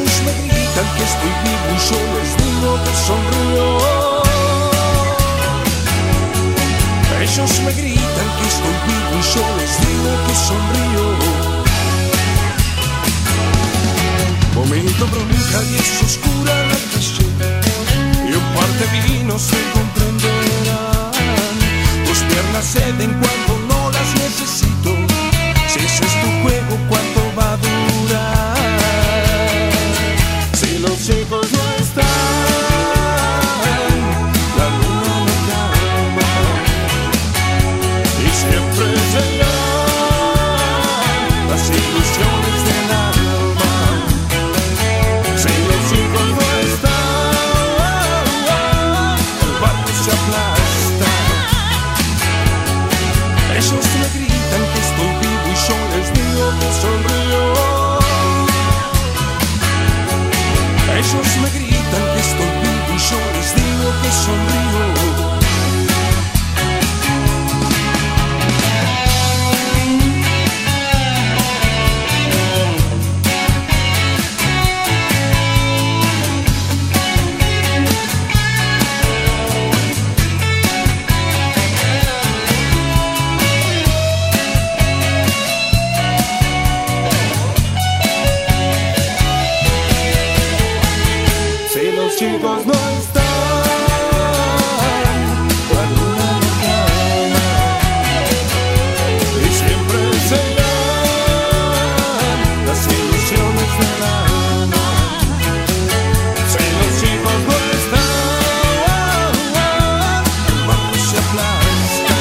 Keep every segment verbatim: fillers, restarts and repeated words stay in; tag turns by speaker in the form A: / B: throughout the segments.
A: Ellos me gritan que estoy vivo y yo les digo que sonrío. Ellos me gritan que estoy vivo y yo les digo que sonrío. Momento bronca y es oscura la calle, y un par de vinos se comprenderán. Tus piernas ceden cuando no las necesito. Si ese es tu juego, ¿cuánto va a durar? Si los chicos no están, la luna no llama, y siempre llegan las ilusiones del alma. Si los chicos no están, el barco se aplasta. Ellos me gritan que estoy vivo y yo les digo que sonrío. Ellos me gritan que estoy vivo y yo les digo que sonrío. Si los chicos no están, la luna no llama, y siempre serán las ilusiones del alma. Si los chicos no están, el barco se aplasta.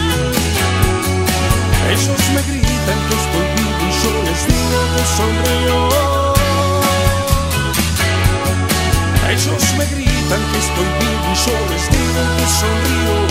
A: Ellos me gritan que estoy vivo y yo les digo que sonrío. Ellos me gritan que estoy vivo y yo les digo que sonrío.